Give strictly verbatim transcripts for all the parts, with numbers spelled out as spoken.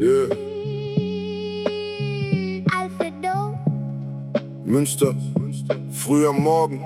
Yeah. Alfredo. Münster, früh am Morgen.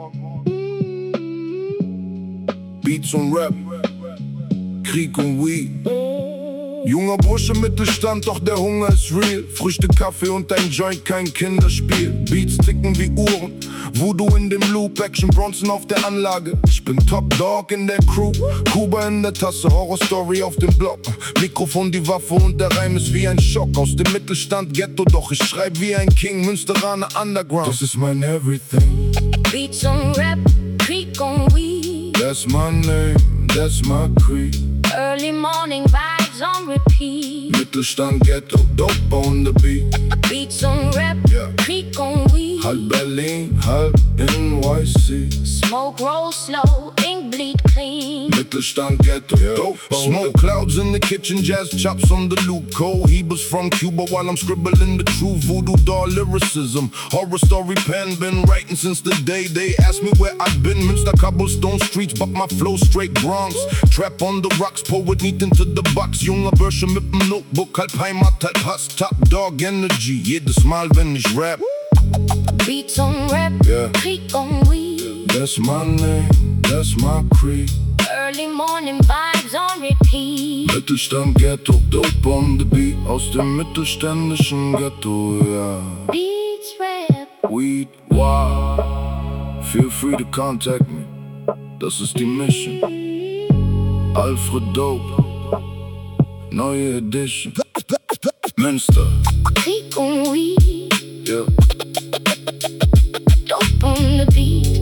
Beats und Rap, Krieg und Weed. Junger Bursche, Mittelstand, doch der Hunger ist real. Frühstück, Kaffee und ein Joint, kein Kinderspiel. Beats ticken wie Uhren, Voodoo in dem Loop, Action Bronson auf der Anlage. Ich bin Top Dog in der Crew, Kuba in der Tasse, Horrorstory auf dem Block. Mikrofon, die Waffe und der Reim ist wie ein Schock. Aus dem Mittelstand, Ghetto, doch ich schreib wie ein King. Münsteraner Underground, das ist mein Everything. Beats und Rap, Krieg und Weed. That's my name, that's my creed. Early morning vibes on repeat. Mittelstand, Ghetto, dope on the beat. Beats und Rap, Yeah. Krieg und Weed. Halb Berlin, halb N Y C. Smoke roll slow, ink bleed clean. Mittelstand, Ghetto, dope on Smoke clouds in the kitchen, jazz chops on the loop. Cohibas from Cuba while I'm scribbling the true voodoo doll lyricism. Horror story pen, been writing since the day they asked me where I've been. Münster, cobblestone streets, but my flow straight Bronx. Trap on the rocks, poet nicht into the box. Junger Bursche mit dem Notebook, halb Heimat, halb Hass. Top Dog Energy, jedes Mal wenn ich rap. Beats und Rap, Yeah. Krieg und Weed. That's my name, that's my creed. Early morning vibes on repeat. Mittelstand, Ghetto, dope on the beat. Aus dem mittelständischen Ghetto, ja. Beats, Rap. Weed, wow. Feel free to contact me. Das ist die Mission. Alfredo, neue Edition. Münster, Krieg und Weed. yeah. Dope on the beat.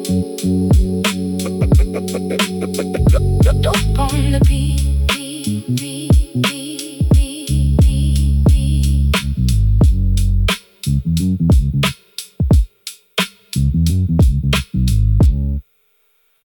Dope on the beat. beat, beat, beat, beat, beat, beat.